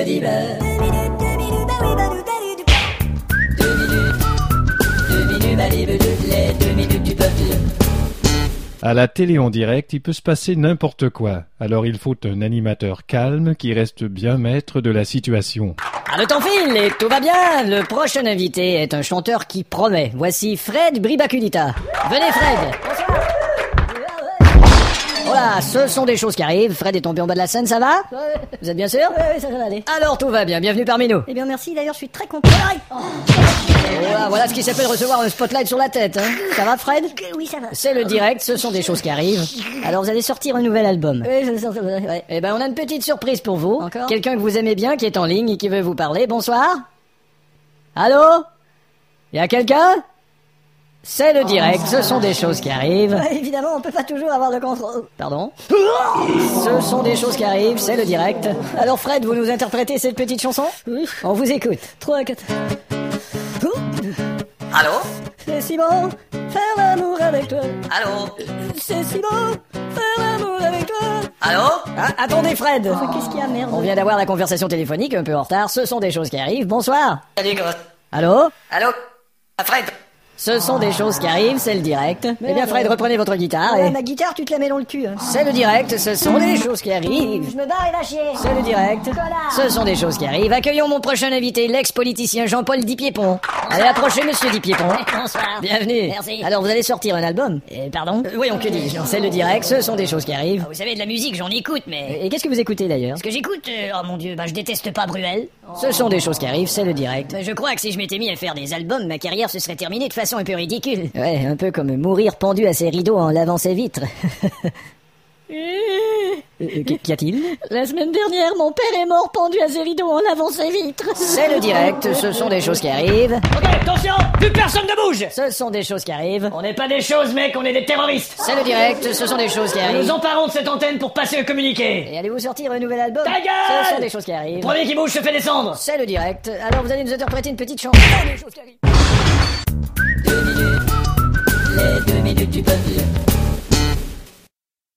Badiba. 2 minutes Badiba, les 2 minutes du peuple. À la télé en direct, il peut se passer n'importe quoi. Alors il faut un animateur calme qui reste bien maître de la situation. Ah, le temps file et tout va bien. Le prochain invité est un chanteur qui promet. Voici Fred Bribaculita. Venez Fred. Bonsoir. Voilà, ce sont des choses qui arrivent. Fred est tombé en bas de la scène, ça va? Vous êtes bien sûr? Oui, ça va aller. Alors tout va bien, bienvenue parmi nous. Eh bien merci, d'ailleurs je suis très content. Voilà ce qui s'appelle recevoir un spotlight sur la tête. Hein. Ça va Fred? Oui, ça va. C'est le direct, ce sont des choses qui arrivent. Alors vous allez sortir un nouvel album. Oui, je sens ça. Ouais. Eh ben on a une petite surprise pour vous. Encore? Quelqu'un que vous aimez bien qui est en ligne et qui veut vous parler. Bonsoir. Allô? Y a quelqu'un? C'est le direct, ce sont des choses qui arrivent. Ouais, évidemment, on peut pas toujours avoir le contrôle. Pardon? Ce sont des choses qui arrivent, c'est le direct. Alors Fred, vous nous interprétez cette petite chanson? Oui. On vous écoute. 3, 4. Allô? C'est si bon, faire l'amour avec toi. Allô? C'est si bon, faire l'amour avec toi. Allô? Ah, attendez Fred. Qu'est-ce qu'il y a, merde? On vient d'avoir la conversation téléphonique, un peu en retard. Ce sont des choses qui arrivent. Bonsoir. Salut, Allô? allô? Fred? Ce sont des choses qui arrivent, c'est le direct. Eh bien Fred, reprenez votre guitare Ouais, et... ma guitare, tu te la mets dans le cul. Hein. C'est le direct, ce sont des choses qui arrivent. Je me barre et va chier. C'est le direct. Ce sont des choses qui arrivent. Accueillons mon prochain invité, l'ex-politicien Jean-Paul Dipiépon. Allez, approchez, monsieur Dipiépon. Bonsoir. Bienvenue. Merci. Alors, vous allez sortir un album. Pardon? Voyons, que dis-je? C'est le direct, ce sont des choses qui arrivent. Vous savez, de la musique, j'en écoute, mais... Et qu'est-ce que vous écoutez d'ailleurs? Ce que j'écoute, oh mon Dieu, je déteste pas Bruel. Ce sont des choses qui arrivent, c'est le direct. Je crois que si je m'étais mis à faire des albums, ma carrière se serait terminée de façon un peu ridicule. Ouais, un peu comme mourir pendu à ses rideaux en lavant ses vitres. Qu'y a-t-il? La semaine dernière, mon père est mort pendu à ses rideaux en lavant ses vitres. C'est le direct, ce sont des choses qui arrivent. Ok, attention, plus personne ne bouge. Ce sont des choses qui arrivent. On n'est pas des choses, mec, on est des terroristes. C'est le direct, ce sont des choses qui Nous arrivent. nous emparons de cette antenne pour passer un communiqué. Et allez-vous sortir un nouvel album? Ta gueule! Ce sont des choses qui arrivent. Premier qui bouge se fait descendre. C'est le direct. Alors vous allez nous interpréter une petite chanson. Les 2 minutes du peuple.